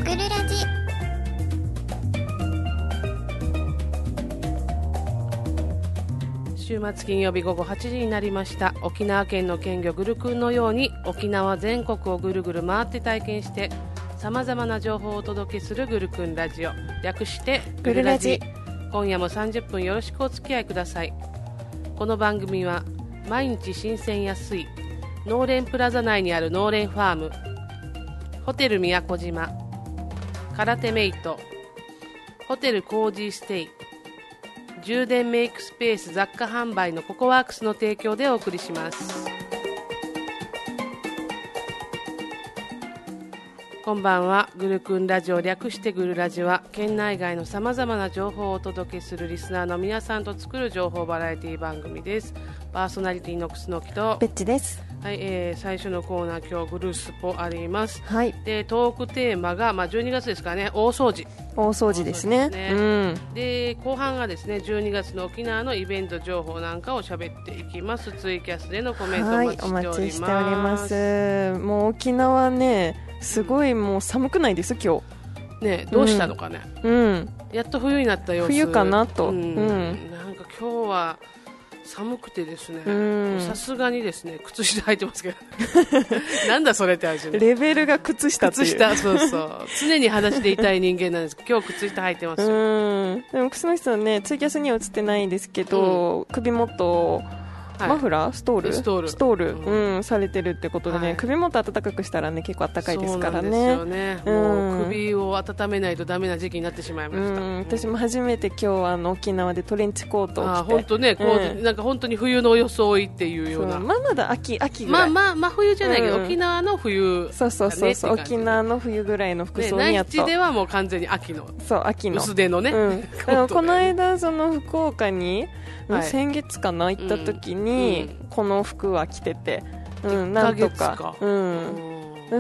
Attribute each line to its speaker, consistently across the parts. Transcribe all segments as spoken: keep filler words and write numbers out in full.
Speaker 1: ぐるラジ。
Speaker 2: 週末金曜日午後はちじになりました。沖縄県の県魚ぐるくんのように沖縄全国をぐるぐる回って体験してさまざまな情報をお届けするぐるくんラジオ、略してぐるラジ。今夜もさんじゅっぷんよろしくお付き合いください。この番組は毎日新鮮安い農連プラザ内にある農連ファーム、ホテル宮古島、空手メイト、ホテルコージーステイ、充電メイクスペース雑貨販売のココワークスの提供でお送りします。こんばんは。ぐるくんラジオ、略してぐるラジは県内外のさまざまな情報をお届けするリスナーの皆さんと作る情報バラエティ番組です。パーソナリティのくすのきと
Speaker 3: ベッチです。
Speaker 2: はい、えー、最初のコーナー、今日グルスポあります。
Speaker 3: はい。
Speaker 2: でトークテーマが、まあ、じゅうにがつですかね、大掃除。
Speaker 3: 大掃除ですね。
Speaker 2: ね、うん、で後半がですねじゅうにがつの沖縄のイベント情報なんかを喋っていきます。ツイキャスでのコメント
Speaker 3: はい、
Speaker 2: お待ちしております。
Speaker 3: お待ちしております。もう沖縄ね、すごいもう寒くないです今
Speaker 2: 日ね。どうしたのかね、
Speaker 3: うんうん、
Speaker 2: やっと冬になった様子。
Speaker 3: 冬かなと、
Speaker 2: うん
Speaker 3: うん、
Speaker 2: なんか今日は寒くてですね、さすがにですね靴下履いてますけどなんだそれって話、
Speaker 3: レベルが靴下っていう。
Speaker 2: 靴下、そうそう常に裸足でいたい人間なんですけど今日靴下履いてますよ。
Speaker 3: うん、でも靴の人はねツイキャスには映ってないですけど、うん、首元マフラー、ストール
Speaker 2: ストール、
Speaker 3: ストール、うんうん、されてるってことでね、
Speaker 2: はい、
Speaker 3: 首元暖かくしたらね結構暖かいですからね。
Speaker 2: そうなんですよね、うん、もう首を温めないとダメな時期になってしまいました。
Speaker 3: うん、私も初めて今日あの沖縄でトレンチコートを着て、
Speaker 2: あ本当ね、こう、うん、なんか本当に冬の装いっていうような、
Speaker 3: まあまだ秋秋ぐらい、
Speaker 2: まあまあ真冬じゃないけど、
Speaker 3: うん、
Speaker 2: 沖縄の冬、ね、
Speaker 3: そうそうそうそう、沖縄の冬ぐらいの服装にやっと、
Speaker 2: ね、内地ではもう完全に秋の、
Speaker 3: そう秋の
Speaker 2: 薄手のね、
Speaker 3: うん、この間その福岡に、はい、先月かな行った時に、うんうん、この服は着てて、うん、なんとか、か、うん、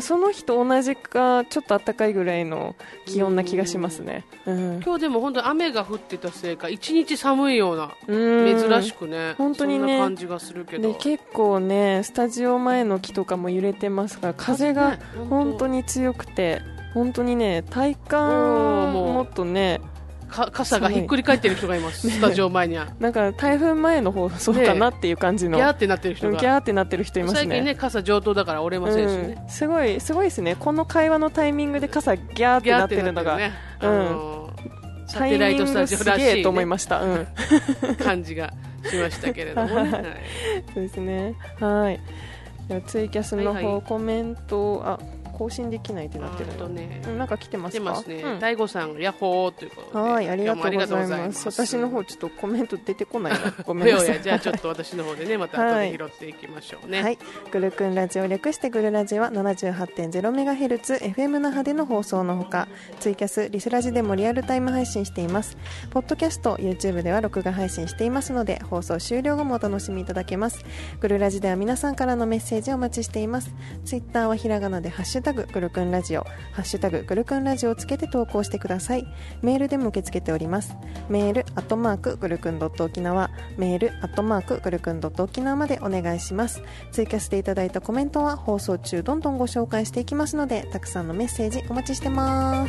Speaker 3: その日と同じかちょっと暖かいぐらいの気温な気がしますね。うん、
Speaker 2: 今日でも本当に雨が降ってたせいか一日寒いような、珍しくね、
Speaker 3: 本当にね、
Speaker 2: そんな感じがするけど、
Speaker 3: で結構ねスタジオ前の木とかも揺れてますから風が本当に強くて、本当にね体感もっとね
Speaker 2: か傘がひっくり返ってる人がいます、ね、スタジオ前には
Speaker 3: なんか台風前の放送かなっていう感じの、
Speaker 2: ね、ギャーってなってる人が
Speaker 3: ギャーってなってる人いますね。
Speaker 2: 最近ね傘上等だから折れませんしね、
Speaker 3: うん、すごいすごいですね。この会話のタイミングで傘ギャーってなってるのが、
Speaker 2: ね、
Speaker 3: うん、あ
Speaker 2: のー、サテライトスタジオらしい、ね、
Speaker 3: すげーと思いました、うん、
Speaker 2: 感じがしましたけれどもね、はい、
Speaker 3: そうですね。はい、ではツイキャスの方、はいはい、コメント、あ更新できないってなってるの、ね、うん、なんか来てますか。
Speaker 2: 来てますね、うん、大悟さんヤッホーということで、
Speaker 3: はい、ありがとうございます。私の方ちょっとコメント出てこないな、ごめんなさい。
Speaker 2: いやいや、じゃあちょっと私の方でねまた後で拾っていきましょうね。
Speaker 3: はい、ぐるくんラジオ、略してぐるラジは ななじゅうはちてんゼロメガヘルツ エフエム 那覇での放送のほか、ツイキャス、リスラジでもリアルタイム配信しています。ポッドキャスト、YouTube では録画配信していますので、放送終了後もお楽しみいただけます。ぐるラジでは皆さんからのメッセージをお待ちしています。ツイッターはひらがなでハッシュタグぐるくんラジオ、ハッシュタグぐるくんラジオをつけて投稿してください。メールでも受け付けております。メールアットマークぐるくんドット沖縄、メールアットマークぐるくんドット沖縄までお願いします。ツイキャスでいただいたコメントは放送中どんどんご紹介していきますので、たくさんのメッセージお待ちしてます。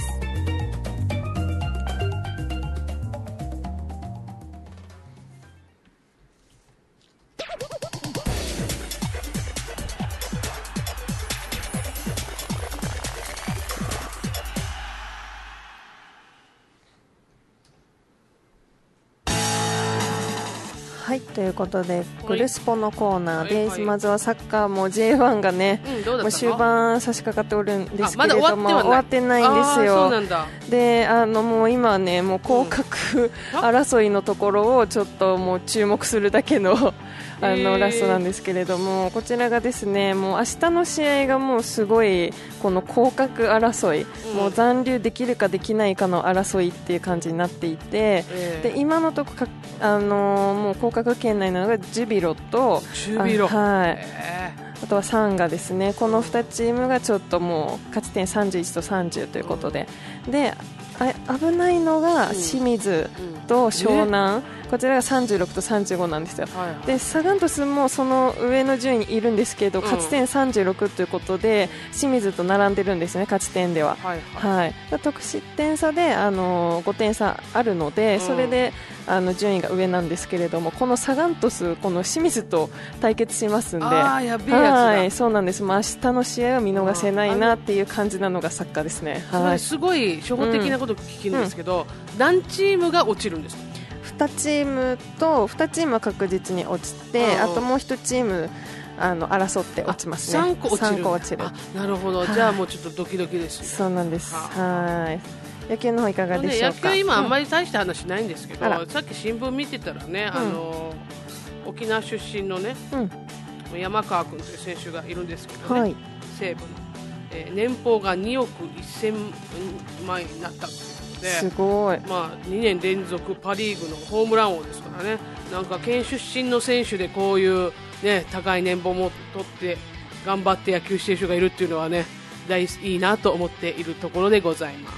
Speaker 3: はい、ということでグルスポのコーナーです、はいはい、まずはサッカーも ジェイワン がね、うん、もう終盤差し掛かっておるんですけれども、ま、終わってないんですよ。
Speaker 2: そうなんだ。
Speaker 3: で、あのもう今ねもう降格、うん、争いのところをちょっともう注目するだけのあのラストなんですけれども、こちらがですねもう明日の試合がもうすごいこの降格争い、うん、もう残留できるかできないかの争いっていう感じになっていて、えー、で今のところあのもう降格圏内なのがジュビロと
Speaker 2: ジュビロ、
Speaker 3: あ、はい、えー、あとはサンガですね。このにチームがちょっともう勝ち点さんじゅういちとさんじゅうということで、うん、であ危ないのが清水と湘南、うんね、こちらがさんじゅうろくとさんじゅうごなんですよ、はいはい、でサガン鳥栖もその上の順位にいるんですけど、うん、勝ち点さんじゅうろくということで清水と並んでるんですね、勝ち点では、はいはいはい、得失点差であのごてん差あるので、それであの順位が上なんですけれども、このサガン鳥栖この清水と対決しますんで、
Speaker 2: あやべえやつだ、
Speaker 3: はい、そうなんです、まあ、明日の試合は見逃せないなっていう感じなのがサッカーですね。
Speaker 2: はい、すごい初歩的なことを聞くんですけど、うん、何チームが落ちるんですか？
Speaker 3: にチームとにチームは確実に落ちて、あともういちチームあの争って落ちますね。
Speaker 2: さんこ落ちる。
Speaker 3: さんこ落ちる。
Speaker 2: あ、なるほど、じゃあもうちょっとドキドキですね。
Speaker 3: そうなんです。はい。野球の方いかがでしょうか？
Speaker 2: 野球今あんまり大した話ないんですけど、うん、さっき新聞見てたらね、あのー、沖縄出身のね、うん、山川君という選手がいるんですけどね、はい、西武の、えー、年俸がにおくせんまんえんになったっていうことで、
Speaker 3: すごい、
Speaker 2: まあ、にねん連続パリーグのホームラン王ですからね。なんか県出身の選手でこういう、ね、高い年俸も取って頑張って野球している人がいるっていうのはね、大いいなと思っているところでございます。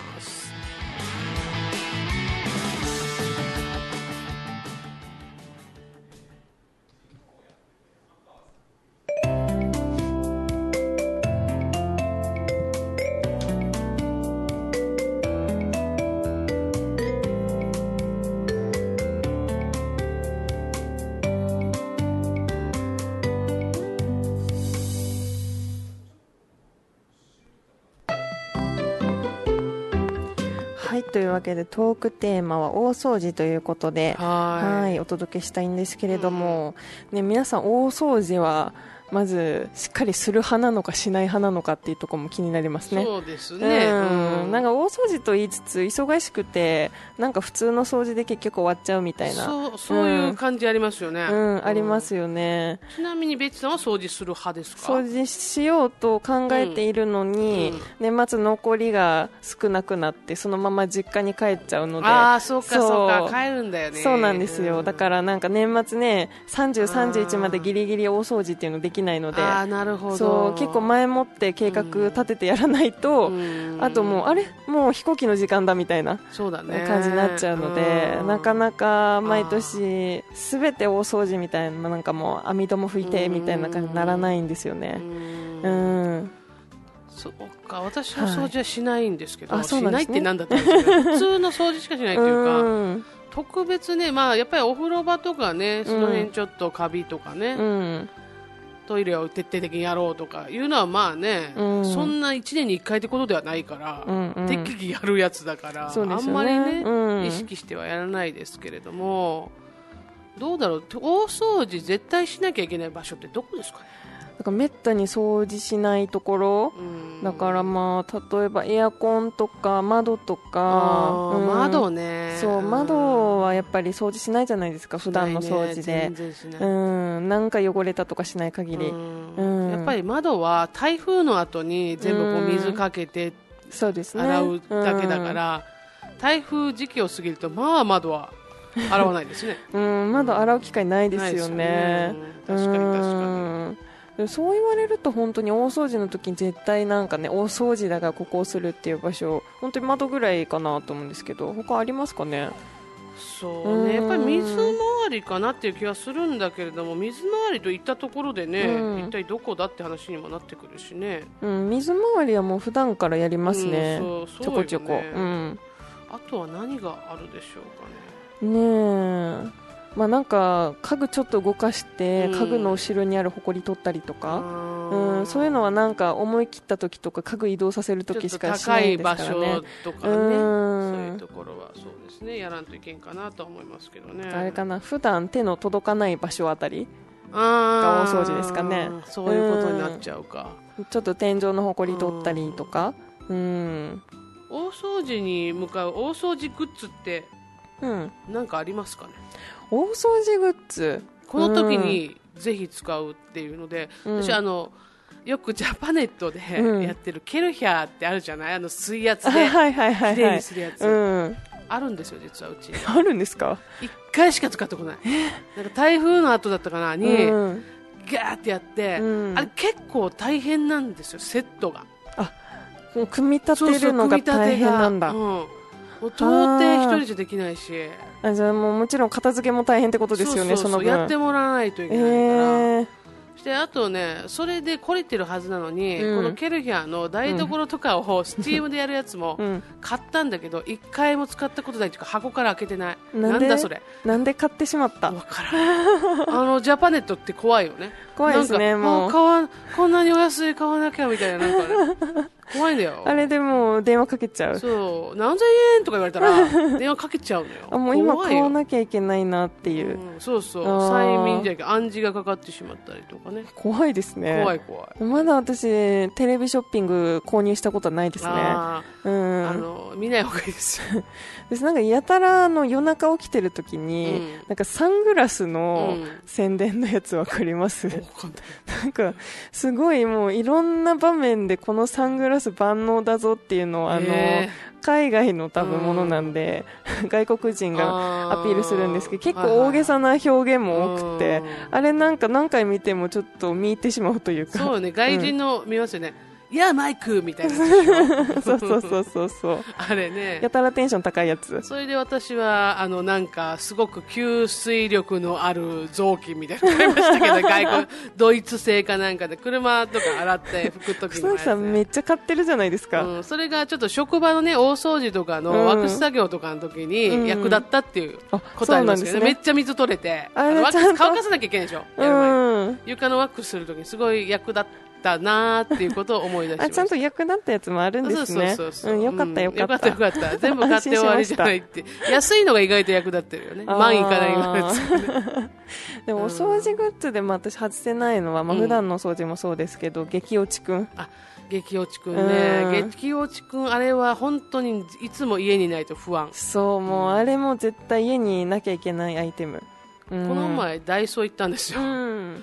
Speaker 3: はい、というわけでトークテーマは大掃除ということで、はいはいお届けしたいんですけれども、うんね、皆さん大掃除はまずしっかりする派なのかしない派なのかっていうところも気になりますね。
Speaker 2: そうですね、
Speaker 3: うん、なんか大掃除と言いつつ忙しくてなんか普通の掃除で結局終わっちゃうみたいな、
Speaker 2: そう、そういう感じありますよね、
Speaker 3: うんうん、ありますよね。
Speaker 2: ちなみにベツさんは掃除する派ですか？
Speaker 3: 掃除しようと考えているのに、うん、年末残りが少なくなってそのまま実家に帰っちゃうので、
Speaker 2: ああそうかそうか、帰るんだよね。
Speaker 3: そうなんですよ、うん、だからなんか年末ねさんじゅう、さんじゅういちまでギリギリ大掃除っていうのできないので、
Speaker 2: あなるほど、
Speaker 3: そう結構前もって計画立ててやらないと、うん、あともうあれもう飛行機の時間だみたいな感じになっちゃうので、なかなか毎年すべて大掃除みたいな、なんかもう網戸も拭いてみたいな感じにならないんですよね。うん、うん
Speaker 2: そうか、私の掃除はしないんですけど、
Speaker 3: はい、
Speaker 2: しないってなんだったんですけど普通の掃除しかしないというか、うん特別ね、まあ、やっぱりお風呂場とかね、その辺ちょっとカビとかね、うん、トイレを徹底的にやろうとかいうのはまあね、うん、そんないちねんにいっかいってことではないから、うんうん、適宜やるやつだから、ね、あんまりね、うん、意識してはやらないですけれども、どうだろう、大掃除絶対しなきゃいけない場所ってどこですかね？
Speaker 3: だからめったに掃除しないところ、だからまあ例えばエアコンとか窓とか、
Speaker 2: うん、窓ね、
Speaker 3: そう窓はやっぱり掃除しないじゃないですか、普段の掃除で、うん、なんか汚れたとかしない限り、うんうん、
Speaker 2: やっぱり窓は台風の後に全部こう水かけて洗うだけだから、うん、台風時期を過ぎるとまあ窓は洗わないですね、
Speaker 3: うん、窓洗う機会ないですよね、
Speaker 2: うん、確かに確かに。
Speaker 3: そう言われると本当に大掃除の時に絶対なんかね、大掃除だからここをするっていう場所、本当に窓ぐらいかなと思うんですけど、他ありますかね？
Speaker 2: そうね、やっぱり水回りかなっていう気はするんだけれども、水回りといったところでね、うん、一体どこだって話にもなってくるしね、
Speaker 3: うん、水回りはもう普段からやりますね、うん、そうそうよね、ちょこちょこ、うん、
Speaker 2: あとは何があるでしょうか
Speaker 3: ね。ねえ、まあ、なんか家具ちょっと動かして家具の後ろにあるホコリ取ったりとか、うんうん、そういうのはなんか思い切った時とか家具移動させる時しかしないですからね。
Speaker 2: 高い場所とかね、うん、そういうところはそうですね、やらんといけんかなと思いますけどね。
Speaker 3: あれかな、普段手の届かない場所あたりが大掃除ですかね。
Speaker 2: そういうことになっちゃうか、
Speaker 3: うん、ちょっと天井のホコリ取ったりとか、うん、
Speaker 2: 大掃除に向かう大掃除グッズって何かありますかね？
Speaker 3: 大掃除グッズ、
Speaker 2: この時にぜひ使うっていうので、うん、私あのよくジャパネットでやってるケルヒャーってあるじゃない、あの水圧できれいにするやつ、うん、あるんですよ実はうちに。
Speaker 3: あるんですか？
Speaker 2: いっかいしか使ってこない。なんか台風の後だったかなに、うん、ガーってやって、うん、あれ結構大変なんですよ、セットが。
Speaker 3: あ、組み立てるのが大変なんだ。
Speaker 2: うん、 もう到底一人じゃできないし、
Speaker 3: あ、じゃあもうもちろん片付けも大変ってことですよね。
Speaker 2: そうそうそう、
Speaker 3: その分
Speaker 2: やってもらわないといけないから、
Speaker 3: えー
Speaker 2: であとね、それで懲りてるはずなのに、
Speaker 3: うん、
Speaker 2: このケルヒャーの台所とかをスチームでやるやつも買ったんだけど、一回も使ったことないというか、箱から開けてない。
Speaker 3: なんで
Speaker 2: なんだそれ。
Speaker 3: なんで買ってしまった。
Speaker 2: わからん。あのジャパネットって怖いよね。
Speaker 3: 怖いですね。
Speaker 2: なんか
Speaker 3: もう
Speaker 2: 買わこんなにお安い買わなきゃみたいな、なんかね、怖いんだよ。
Speaker 3: あれでもう電話かけちゃう。
Speaker 2: そう、何千円とか言われたら電話かけちゃうのよ。
Speaker 3: あ、もう今買わなきゃいけないなっていう、
Speaker 2: うん、そうそう、催眠じゃなくて暗示がかかってしまったりとかね。
Speaker 3: 怖いですね。
Speaker 2: 怖い怖い。
Speaker 3: まだ私テレビショッピング購入したことはないですね。
Speaker 2: あ、
Speaker 3: うん、
Speaker 2: あの見ない方がいいですよ。
Speaker 3: 私なんかやたらの夜中起きてる時に、うん、なんかサングラスの宣伝のやつわかります、うん、なんかすごいもういろんな場面でこのサングラス万能だぞっていうのをあの、えー海外の多分ものなんで、うん、外国人がアピールするんですけど、結構大げさな表現も多くて、はいはい、あれなんか何回見てもちょっと見入ってしまうというか。
Speaker 2: そうね、外人の、うん、見ますよね。いやマイクみたいな
Speaker 3: そうそうそうそうそう
Speaker 2: あれね、
Speaker 3: やたらテンション高いやつ。
Speaker 2: それで私はあのなんかすごく吸水力のある雑巾みたいなの買いましたけど外国ドイツ製かなんかで車とか洗って拭くときのやつ、ね、
Speaker 3: 草木さんめっちゃ買ってるじゃないですか、
Speaker 2: うん、それがちょっと職場のね大掃除とかのワックス作業とかの時に役立ったっていうことありますけど、ね、うん、めっちゃ水取れてあのワックス乾かさなきゃいけないでしょ、やる前に、うん、床のワックスするときにすごい役立っただなーっていうことを思い出しました。
Speaker 3: あ、ちゃんと役立ったやつもあるんですね。そうそうそうそう、うん、よかったよかった、
Speaker 2: うん、よかったよかった。全部買って終わりじゃないって安いのが意外と役立ってるよね。万いかないようなやつ、ね、
Speaker 3: でもお掃除グッズでも私外せないのは、まあ、普段のお掃除もそうですけど、うん、激落ちくん。
Speaker 2: あ、激落ちくんね、激落ちくん、あれは本当にいつも家にないと不安。
Speaker 3: そう、もうあれも絶対家になきゃいけないアイテム。
Speaker 2: この前ダイソー行ったんですよ、うん、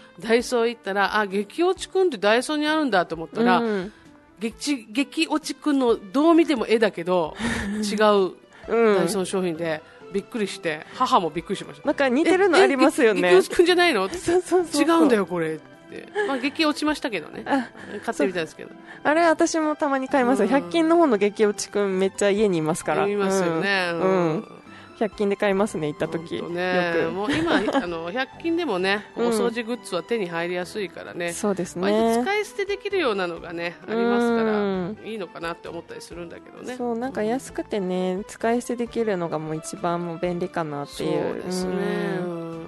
Speaker 2: ダイソー行ったら、あ、激落ちくんってダイソーにあるんだと思ったら、うん、激, 激落ちくんのどう見ても絵だけど違うダイソーの商品でびっくりして、母もびっくりしました。
Speaker 3: なんか似てるのありますよね。
Speaker 2: 激落ちくんじゃないのって
Speaker 3: そうそうそうそう、
Speaker 2: 違うんだよこれって、まあ、激落ちましたけどね、買ってみたんですけど、
Speaker 3: あれ私もたまに買いますよ、うん、ひゃく均の方の激落ちくんめっちゃ家にいますから。
Speaker 2: いますよね、うん
Speaker 3: うん、ひゃく均で買いますね、行った時、
Speaker 2: ね、
Speaker 3: よく。
Speaker 2: もう今あのひゃく均でもね、お掃除グッズは手に入りやすいからね、
Speaker 3: そうですね、
Speaker 2: 割と使い捨てできるようなのがねありますからいいのかなって思ったりするんだけどね。
Speaker 3: そう、なんか安くてね、使い捨てできるのがもう一番もう便利かなっていう。
Speaker 2: そうですね、うん、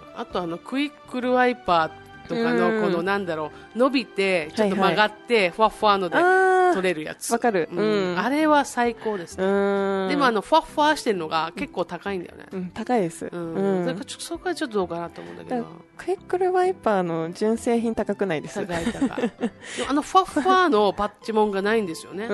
Speaker 2: あとあのクイックルワイパーとかのこのなんだろう、伸びてちょっと曲がってふわふわので取れるやつ、
Speaker 3: わかる、
Speaker 2: うん、あれは最高ですね。でもあのふわふわしてるのが結構高いんだよね、
Speaker 3: うん、高いです、
Speaker 2: うんうん、それからそこはちょっとどうかなと思うんだけど、
Speaker 3: クイックルワイパーの純正品高くないです？
Speaker 2: 高い高いあのふわふわのパッチモンがないんですよね。
Speaker 3: うん、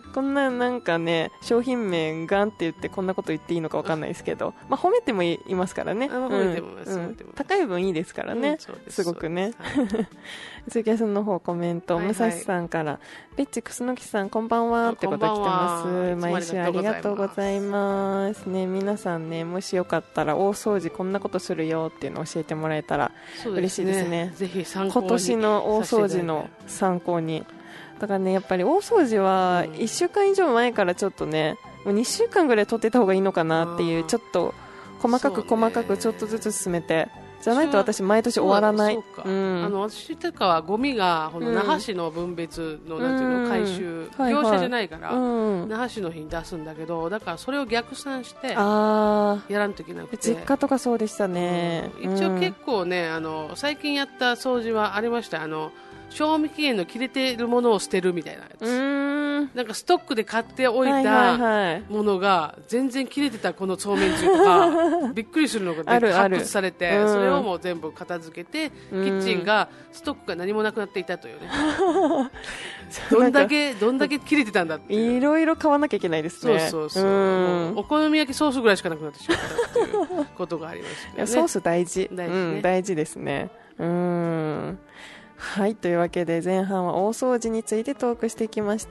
Speaker 3: こんななんかね、商品名ガンって言ってこんなこと言っていいのかわかんないですけど、まあ、褒めてもいますからね、
Speaker 2: 褒めてもいます、
Speaker 3: うん、高い分いいですからね、うん、すごくね、はい、ツイキャスの方コメント、はいはい、武蔵さんからビッチクスノキさんこんばんはってこと来てます。毎週ありがとうございますね。皆さんね、もしよかったら大掃除こんなことするよっていうのを教えてもらえたら嬉しいですね。
Speaker 2: ぜひ参考に、
Speaker 3: 今年の大掃除の参考に。だからね、やっぱり大掃除はいっしゅうかん以上前からちょっとね、もうにしゅうかんぐらい取ってた方がいいのかなっていう、ちょっと細かく細かくちょっとずつ進めて、じゃないと私毎年終わらない。
Speaker 2: そうか、うん、あの私とかはゴミがこの那覇市の分別の、なんていうの、回収、うん、業者じゃないから、うん、那覇市の日に出すんだけど、だからそれを逆算してやらんといけなくて、
Speaker 3: 実家とかそうでしたね、
Speaker 2: うん、一応結構ね、あの最近やった掃除はありました。あの賞味期限の切れているものを捨てるみたいなやつ、うーん、なんかストックで買っておいたものが全然切れてた、このそうめんつゆとかびっくりするのが発掘されて、うん、それをもう全部片付けて、キッチンがストックが何もなくなっていたというねどんだけどんだけ切れてたんだっていう、
Speaker 3: いろいろ買わなきゃいけないですね。
Speaker 2: そうそうそう、うん、お好み焼きソースぐらいしかなくなってしまったっていうことがありましたね。いや、
Speaker 3: ソース大事、
Speaker 2: 大事ね、うん、
Speaker 3: 大事ですね。うん、はい、というわけで前半は大掃除についてトークしてきました。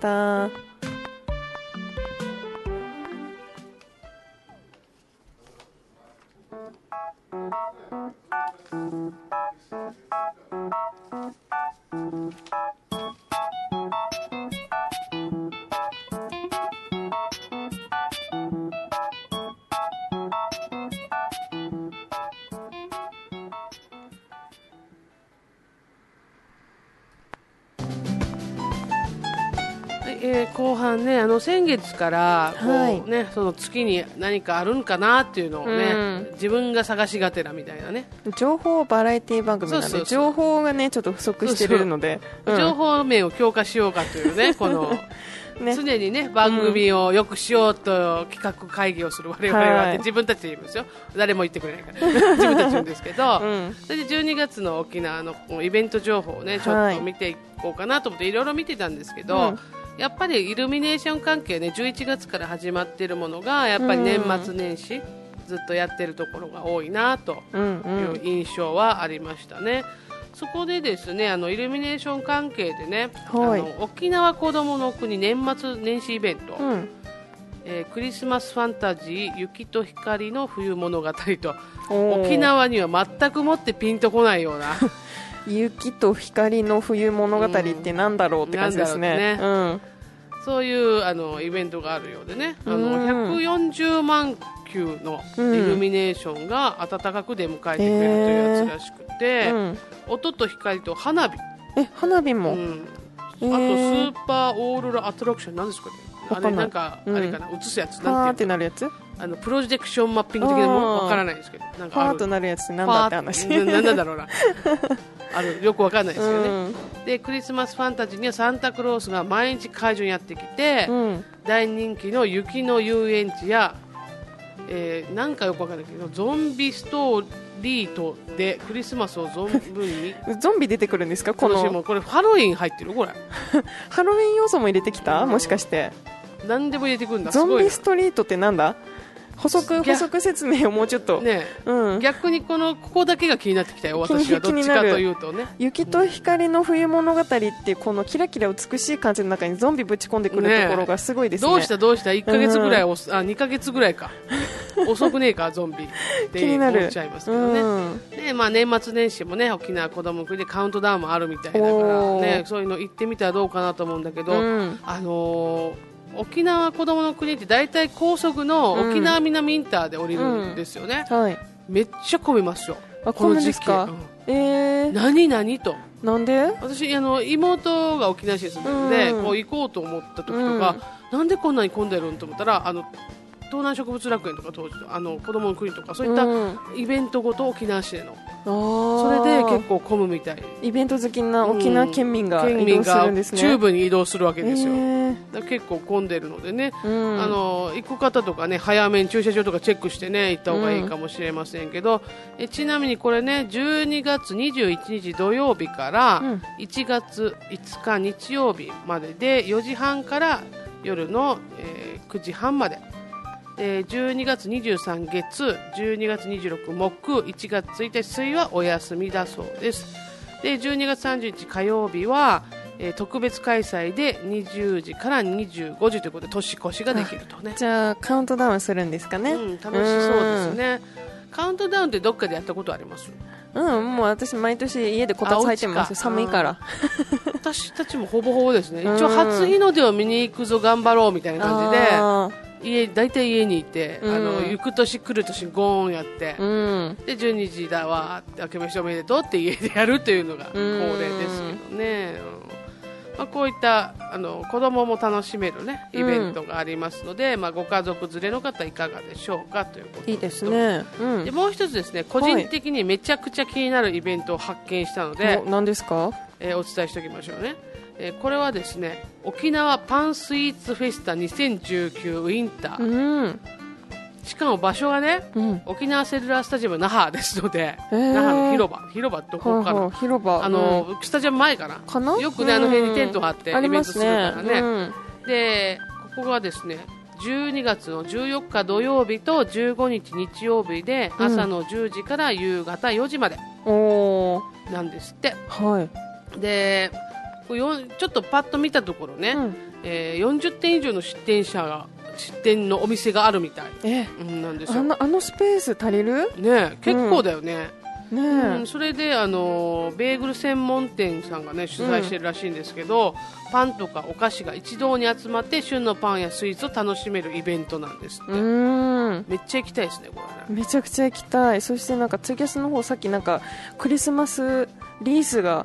Speaker 2: えー、後半ね、あの先月からこう、
Speaker 3: はい
Speaker 2: ね、その月に何かあるんかなっていうのをね、
Speaker 3: うん、
Speaker 2: 自分が探しがてらみたいなね、
Speaker 3: 情報バラエティ番組なんで、
Speaker 2: そうそうそう
Speaker 3: 情報がねちょっと不足してるので、
Speaker 2: そうそう、うん、情報面を強化しようかというね、このね、常にね番組を良くしようと企画会議をする我々はって、自分たちで言うんですよ、誰も言ってくれないから自分たちで言うんですけど、うん、それでじゅうにがつの沖縄のイベント情報をねちょっと見ていこうかなと思っていろいろ見てたんですけど、うん、やっぱりイルミネーション関係ね、じゅういちがつから始まっているものがやっぱり年末年始、うん、ずっとやってるところが多いなという印象はありましたね。そこでですね、あのイルミネーション関係でね、はい、あの沖縄こどもの国年末年始イベント、うん、えー、クリスマスファンタジー雪と光の冬物語と、沖縄には全くもってピンとこないような
Speaker 3: 雪と光の冬物語ってなんだろうって感じですね、うん、ね、
Speaker 2: うん、そういうあのイベントがあるようでね、あのひゃくよんじゅうまんきゅうのイルミネーションが温かく出迎えてくれるというやつらしくて、うん、音と光と花火、
Speaker 3: え花火も、うん、
Speaker 2: あとスーパーオーロラアトラクション、なんですかね、あれなんか、うん、あれかな、映すやつ、
Speaker 3: なんていうのってなるやつ、
Speaker 2: あのプロジェクションマッピング的なものわからないですけど、なんかある
Speaker 3: パーとなるやつなんだって話
Speaker 2: なんだろうなある、よくわかんないですけどね、うん、でクリスマスファンタジーにはサンタクロースが毎日会場にやってきて、うん、大人気の雪の遊園地や、えー、なんかよくわかんないけどゾンビストーリーとでクリスマスを存分に
Speaker 3: ゾンビ出てくるんですか、この
Speaker 2: もこれハロウィン入ってる、これ
Speaker 3: ハロウィン要素も入れてきた、うん、もしかして
Speaker 2: 何でも入れてくるんだ。
Speaker 3: ゾンビストリートってなんだ、補足補足説明をもうちょっと、
Speaker 2: ね、うん、逆にこのここだけが気になってきたよ、私はどっちかというとね、
Speaker 3: 雪と光の冬物語ってこのキラキラ美しい感じの中にゾンビぶち込んでくるところがすごいですね。
Speaker 2: どうしたどうしたいっかげつぐらい、うん、あにかげつぐらいか遅くねえかゾンビって思っちゃいますけどね、うん、でまあ、年末年始もね沖縄こども国でカウントダウンもあるみたいだから、ね、そういうの行ってみたらどうかなと思うんだけど、うん、あのー沖縄こどもの国って大体高速の沖縄南インターで降りるんですよね、うんうん、はい、めっちゃ混みますよ、
Speaker 3: あこの時期、うん、えー、
Speaker 2: 何何と
Speaker 3: なんで
Speaker 2: 私あの妹が沖縄市に住んでるので、うん、こう行こうと思った時とか、うん、なんでこんなに混んでるんと思ったら、あの東南植物楽園とか当時あの子どもの国とかそういったイベントごと沖縄市での、うん、それで結構混むみたい、
Speaker 3: イベント好きな沖縄県民が移動するんですね、
Speaker 2: 中部に移動するわけですよ、えー、だ結構混んでるのでね、うん、あの行く方とかね早めに駐車場とかチェックしてね行った方がいいかもしれませんけど、うん、えちなみにこれねじゅうにがつにじゅういちにち土曜日からいちがついつか日曜日まででよじはんから夜の、えー、くじはんまで、えー、じゅうにがつにじゅうさん月、じゅうにがつにじゅうろく木、いちがつついたち水はお休みだそうです。でじゅうにがつさんじゅうにち火曜日は、えー、特別開催でにじゅうじからにじゅうごじということで年越しができるとね。
Speaker 3: じゃあカウントダウンするんですかね、
Speaker 2: うん、楽しそうですね。カウントダウンってどっかでやったことあります？
Speaker 3: うん、もう私毎年家でこたつ入ってます。寒いから
Speaker 2: 私たちもほぼほぼですね。一応初日の出を見に行くぞ頑張ろうみたいな感じで家大体家にいて、うん、あの行く年来る年ゴーンやって、うん、でじゅうにじだわーって明けましておめでとうって家でやるというのが恒例ですけどね、うん、まあ、こういったあの子供も楽しめる、ね、イベントがありますので、うん、まあ、ご家族連れの方いかがでしょうかということで、
Speaker 3: いいですね、うん、
Speaker 2: でもう一つですね個人的にめちゃくちゃ気になるイベントを発見したので、
Speaker 3: 何ですか、
Speaker 2: えー、お伝えしておきましょうね。えー、これはですね沖縄パンスイーツフェスタにせんじゅうきゅうウィンター、うん、しかも場所がね、うん、沖縄セルラースタジアム那覇ですので、えー、那覇の広場広場どこかな、はあはあ、広場、あの、うん、スタジアム前かな
Speaker 3: かな、
Speaker 2: よくね、うん、あの辺にテントがあってイベントするからね、
Speaker 3: うん、
Speaker 2: でここがですねじゅうにがつのじゅうよっか土曜日とじゅうごにち日曜日で朝のじゅうじから夕方よじまでなんですって、
Speaker 3: はい、で
Speaker 2: ちょっとパッと見たところね、うん、えー、よんじゅってん以上の出店者が出店のお店があるみたい、
Speaker 3: え
Speaker 2: うん、なんですよ。
Speaker 3: あの、あのスペース足りる、
Speaker 2: ね、結構だよね、
Speaker 3: うんね
Speaker 2: うん、それであのベーグル専門店さんが、ね、取材してるらしいんですけど、うん、パンとかお菓子が一堂に集まって旬のパンやスイーツを楽しめるイベントなんですって。うん、めっちゃ行きたいですねこれね。
Speaker 3: めちゃくちゃ行きたい。そしてなんかツイキャスの方さっきなんかクリスマスリースが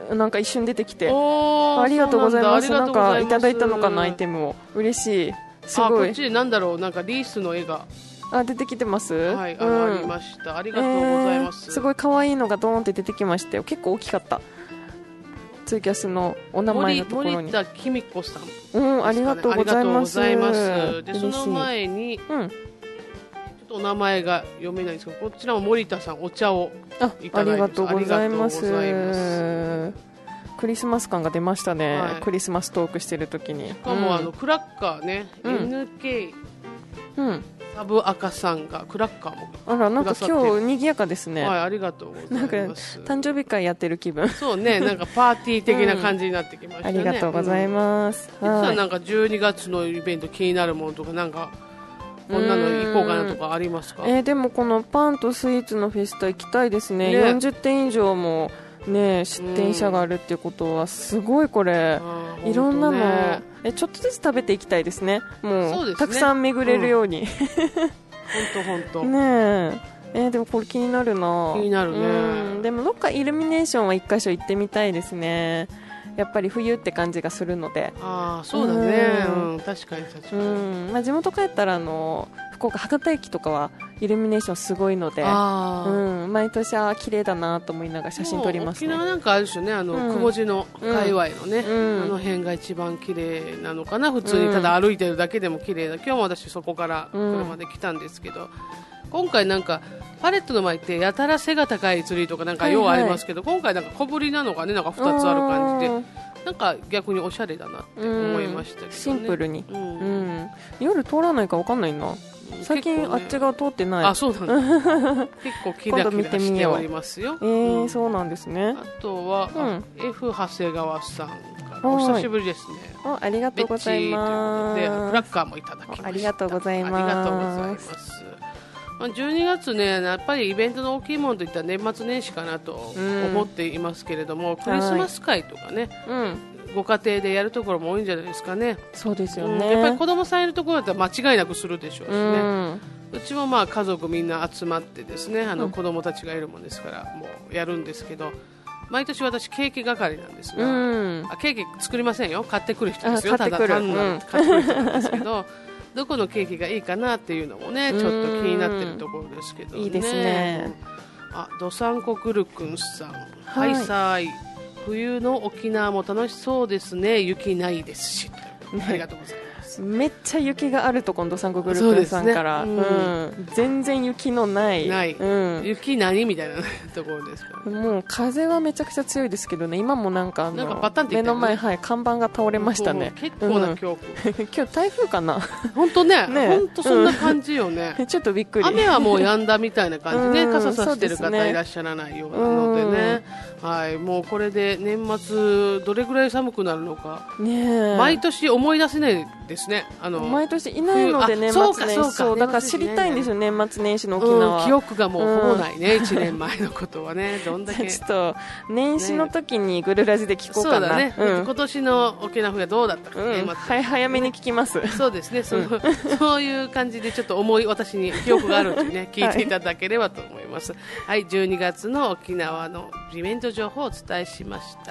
Speaker 3: なんか一瞬出てきて、
Speaker 2: お
Speaker 3: ありがとうございます。
Speaker 2: そうな
Speaker 3: なんんかいただいたのかな、アイ
Speaker 2: ム
Speaker 3: テムを。嬉しい。す
Speaker 2: あ、
Speaker 3: ごい。
Speaker 2: こっちなんだろう、なんかリースの絵が、
Speaker 3: あ、出てきてます。
Speaker 2: はい、あの、
Speaker 3: うん
Speaker 2: ありました。ありがとうございます。
Speaker 3: えーすごい可愛いのがドーンって出てきましたよ。結構大きかった。ツイキャスのお名前のところに。
Speaker 2: 森田きみこさん、
Speaker 3: うん、ありがとうございます。
Speaker 2: ありがとうございます。で、そ
Speaker 3: 嬉しい。
Speaker 2: の前に、
Speaker 3: うん。
Speaker 2: ちょっとお名前が読めないんですけど、こちらも森田さんお茶を
Speaker 3: あ、
Speaker 2: いただいてます。
Speaker 3: ありがとうございます。
Speaker 2: ありがとうございます。
Speaker 3: クリスマス感が出ましたね、
Speaker 2: はい、
Speaker 3: クリスマストークしてる時に。し
Speaker 2: かも、うん、あのクラッカーね、うん、エヌケー
Speaker 3: うん
Speaker 2: サブ赤さんがクラッカーも
Speaker 3: あら、なんか今日賑やかですね。
Speaker 2: はい、ありがとうございます。
Speaker 3: なんか誕生日会やってる気分。
Speaker 2: そうね、なんかパーティー的な感じになってきましたね、
Speaker 3: うん、ありがとうございます、
Speaker 2: うん、実はなんかじゅうにがつのイベント気になるものとか、なんかこんなの行こうかなとかありますか？
Speaker 3: えー、でもこのパンとスイーツのフェスタ行きたいですね。ね、よんじゅってん以上もね、出店者があるっていうことはすごい、これ、うん、いろんなの、ね、えちょっとずつ食べていきたいですね。もうそうですね、たくさん巡れるように、
Speaker 2: 本当本当
Speaker 3: ねええー、でもこれ気になるな。
Speaker 2: 気になるね。
Speaker 3: うん、でもどっかイルミネーションは一箇所行ってみたいですね。やっぱり冬って感じがするので。
Speaker 2: ああ、そうだね、うんうん、確かに確かに、
Speaker 3: うん、まあ、地元帰ったらあの福岡博多駅とかはイルミネーションすごいので、あ、うん、毎年あ綺麗だなと思いながら写真撮りますね。
Speaker 2: 沖縄なんかある種ね、あの、うん、雲地の界隈のね、うん、あの辺が一番綺麗なのかな。普通にただ歩いてるだけでも綺麗だ。今日も私そこから車で来たんですけど、うん、今回なんかパレットの前ってやたら背が高いツリーとかなんかようありますけど、はいはい、今回なんか小ぶりなのがね、なんかふたつある感じで、なんか逆におしゃれだなって思いましたけどね、うん、
Speaker 3: シンプルに、うんうん、夜通らないか分かんないな。最近、ね、あっち側通ってない。
Speaker 2: あ、そうなんだ結構キラキラしておりますよ。
Speaker 3: えーうん、そうなんですね。
Speaker 2: あとは、うん、F 長谷川さんからお久しぶりですね。
Speaker 3: あ、ありがとうございます。
Speaker 2: で、クラッカーもいただきました。
Speaker 3: ありがとうございます。
Speaker 2: ありがとうございます。まあ、じゅうにがつね、やっぱりイベントの大きいものといったら年末年始かなと思っていますけれども、うん、クリスマス会とかね、はい、ご家庭でやるところも多いんじゃないですかね。
Speaker 3: そうですよね、
Speaker 2: うん、やっぱり子供さんいるところだったら間違いなくするでしょうしね、うん、うちもまあ家族みんな集まってですね、あの子供たちがいるもんですからもうやるんですけど、毎年私ケーキ係なんですが、うん、あケーキ作りませんよ、買ってくる人ですよ。
Speaker 3: 買ってくる、
Speaker 2: ただ単なる買ってくる人なんですけどどこのケーキがいいかなっていうのもね、ちょっと気になってるところですけどね。
Speaker 3: いいですね。
Speaker 2: あ、どさんこくるくんさん、はい、はい、さーい、冬の沖縄も楽しそうですね、雪ないですし、ね、ありがとうございます。
Speaker 3: めっちゃ雪があると今度さんこグループさんから、ね、うんうん、全然雪のない
Speaker 2: ない、うん、雪何みたいなところですから、
Speaker 3: ね、もう風はめちゃくちゃ強いですけどね、今もなんかあの
Speaker 2: なんかバタンって言ったよね、
Speaker 3: 目の前、はい、看板が倒れましたね。
Speaker 2: 結構な恐怖、うん、
Speaker 3: 今日台風かな
Speaker 2: 本当ね、本当そんな感じよね、
Speaker 3: うん、ちょっとびっくり。
Speaker 2: 雨はもう止んだみたいな感じで、うん、傘さしてる方いらっしゃらないようなのでね、うん、はい、もうこれで年末どれぐらい寒くなるのか、ね、毎年思い出せないですね。あの
Speaker 3: 毎年いないので年末年始、そうそうだから知りたいんですよ、年末年始の沖縄、
Speaker 2: うん、記憶がもうほぼないね、うん、いちねんまえのことはね、どんだけ
Speaker 3: ちょっと年始の時にグルラジで聞こうかな、
Speaker 2: そうだね、うん、今年の沖縄風がどうだったか、ね、
Speaker 3: うん、はい、早めに聞きます。
Speaker 2: そうですね、その、うん、そういう感じでちょっと重い私に記憶があるのでね聞いていただければと思います。はい、はい、じゅうにがつの沖縄のイベント情報をお伝えしました。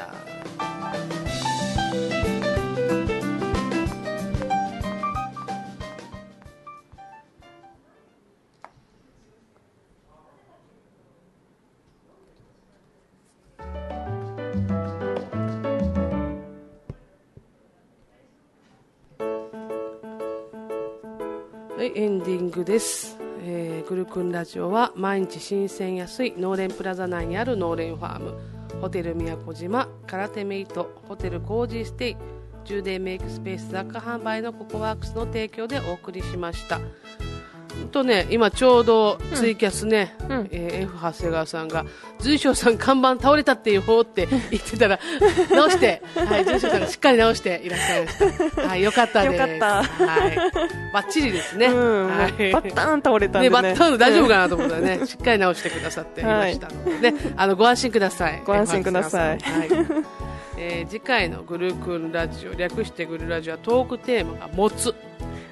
Speaker 2: はい、エンディングです。えー、グルクンラジオは毎日新鮮安い農連プラザ内にある農連ファーム、ホテル宮古島、空手メイト、ホテルコージーステイ、充電メイクスペース雑貨販売のココワークスの提供でお送りしました。とね、今ちょうどツイキャスね、うんうん、えー、F 長谷川さんが随所さん看板倒れたっていう方って言ってたら直して、はい、随所さんがしっかり直していらっしゃいました。はい、よかったです。
Speaker 3: よかった。
Speaker 2: はい、バッチリですね。うん、
Speaker 3: はい、バッターン倒れたんでね。
Speaker 2: ね、バッターン大丈夫かなと思ったらね、しっかり直してくださっていましたので、はい、あのご安心ください。
Speaker 3: ご安心ください。
Speaker 2: はい、えー、次回のグルクンラジオ、略してグルラジオはトークテーマがもつ。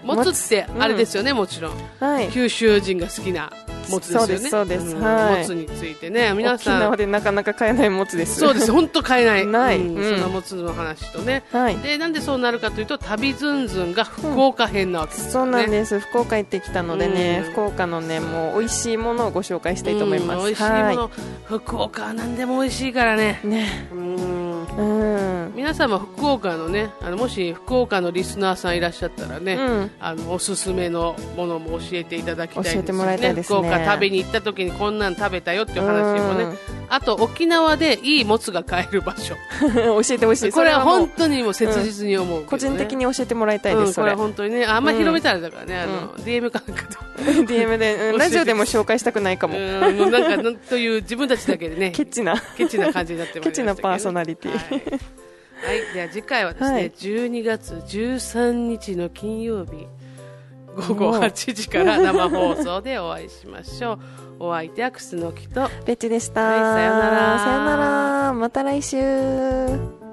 Speaker 2: もつってあれですよね、うん、もちろん、はい、九州人が好きなもつですよね。
Speaker 3: そうですそうです、
Speaker 2: うん、
Speaker 3: はい、
Speaker 2: もつについてね、皆さん
Speaker 3: 沖縄でなかなか買えないもつです。
Speaker 2: そうです、本当買えない
Speaker 3: ない、
Speaker 2: うんうん、そのもつの話とね、はい、でなんでそうなるかというと、旅ずんずんが福岡編なわけです、ね、
Speaker 3: そうなんです。福岡行ってきたのでね、うん、福岡のねもう美味しいものをご紹介したいと思います、
Speaker 2: うん、美味しいもの、はい、福岡は何でも美味しいからね、
Speaker 3: ね、
Speaker 2: うんうん、皆さんも福岡のね、あのもし福岡のリスナーさんいらっしゃったらね、うん、あのおすすめのものも教えていただきたいですね。
Speaker 3: 教えてもらいたいですね。
Speaker 2: 福岡食べに行った時にこんなん食べたよっていう話もね、うん、あと沖縄でいいもつが買える場所
Speaker 3: 教えてほしい。
Speaker 2: これは本当にもう切実に思う、ね、うん、
Speaker 3: 個人的に教えてもらいたいです、うん、
Speaker 2: これは本当にね、あんまり広めたらだからね、うん、あの ディーエム かなんかと
Speaker 3: ディーエム で、うん、ラジオでも紹介したくないかも、
Speaker 2: うん、もうなんかなんという自分たちだけでね
Speaker 3: ケチな
Speaker 2: ケチな感じになってまいりましたけど、ね、
Speaker 3: ケチなパーソナリティ、
Speaker 2: はいはい、では次回はですね、はい、じゅうにがつじゅうさんにちの金曜日ごごはちじから生放送でお会いしましょう。お相手は楠木と
Speaker 3: ベッチでした、
Speaker 2: はい、さよなら
Speaker 3: さよなら、また来週。